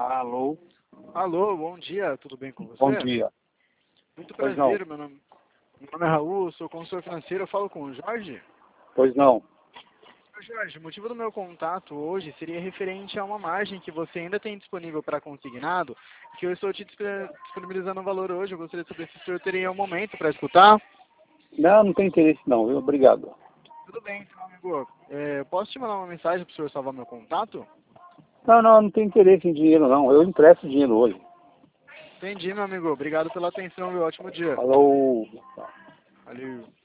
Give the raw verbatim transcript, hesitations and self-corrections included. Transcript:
Alô? Alô, bom dia, tudo bem com você? Bom dia. Muito Pois prazer, não. meu nome, meu nome é Raul, sou consultor financeiro, eu falo com o Jorge. Pois não. Jorge, o motivo do meu contato hoje seria referente a uma margem que você ainda tem disponível para consignado, que eu estou te disp- disponibilizando o valor hoje, eu gostaria de saber se o senhor teria um momento para escutar. Não, não tem interesse não, viu? Obrigado. Tudo bem, então, amigo. É, eu posso te mandar uma mensagem para o senhor salvar meu contato? Não, não, não tem interesse em dinheiro não. Eu empresto dinheiro hoje. Entendi, meu amigo. Obrigado pela atenção e ótimo dia. Falou. Valeu.